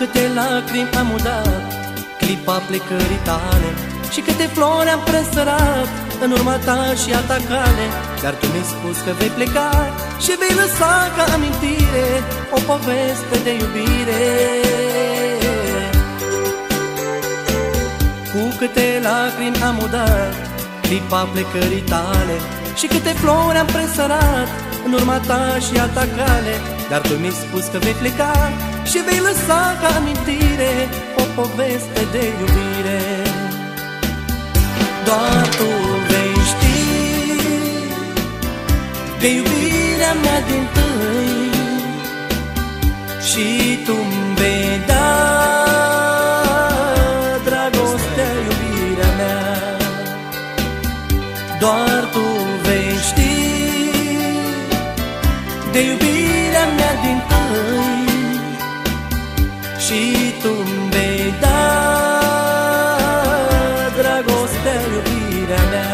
câte lacrimi am udat clipa plecării tale, și câte flori am presărat în urma ta și a ta cale. Dar tu mi-ai spus că vei pleca și vei lăsa ca amintire o poveste de iubire. Cu câte lacrimi am udat clipa plecării tale, și câte flori am presărat în urma ta și a ta cale. Dar tu mi-ai spus că vei pleca și vei lăsa ca amintire o poveste de iubire. Doar tu vei ști de iubirea mea dintâi, și tu-mi vei da dragostea, iubirea mea. Doar tu vei ști de iubirea mea dintâi, și tu-mi vei da dragostea, iubirea mea.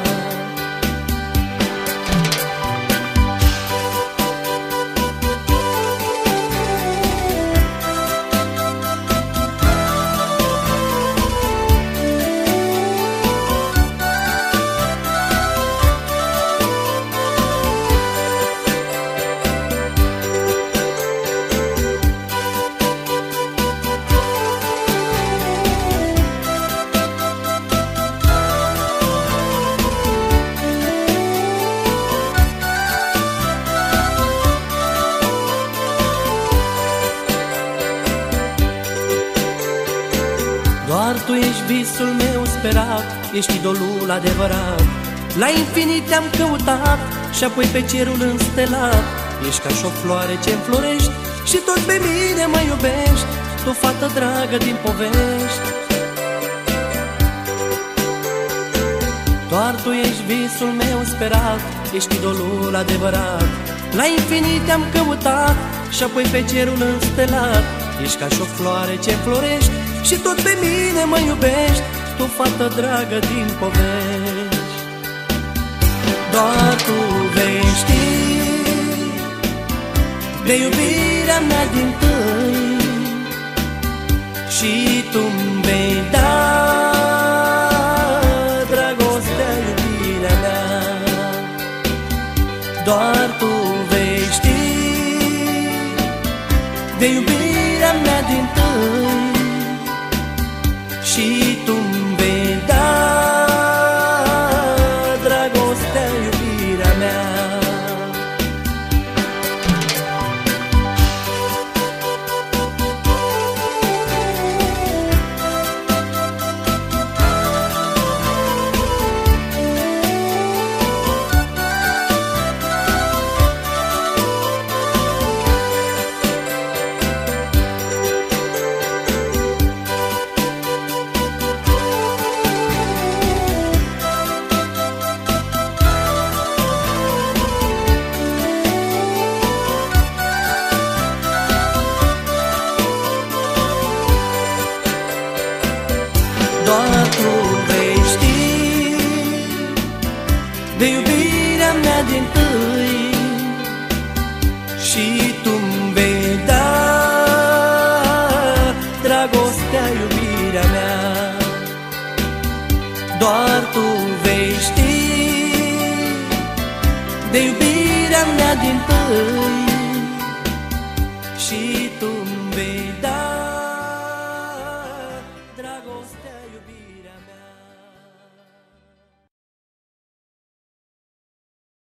Doar tu ești visul meu sperat, ești idolul adevărat. La infinit te-am căutat și apoi pe cerul înstelat. Ești ca și o floare ce înflorești și tot pe mine mă iubești, tu fată dragă din povești. Doar tu ești visul meu sperat, ești idolul adevărat. La infinit te-am căutat și apoi pe cerul înstelat. Ești ca și o floare ce înflorești și tot pe mine mă iubești, tu fată dragă din povești. Doar tu vei ști de iubirea mea dintâi, și tu-mi vei da dragostea, iubirea mea. Doar tu vei ști de iubirea mea dintâi, și tu-mi vei da dragostea, iubirea mea. Doar tu vei ști de iubirea mea dintâi, și tu-mi vei da dragostea, iubirea mea. Doar tu vei ști de iubirea mea dintâi, și tu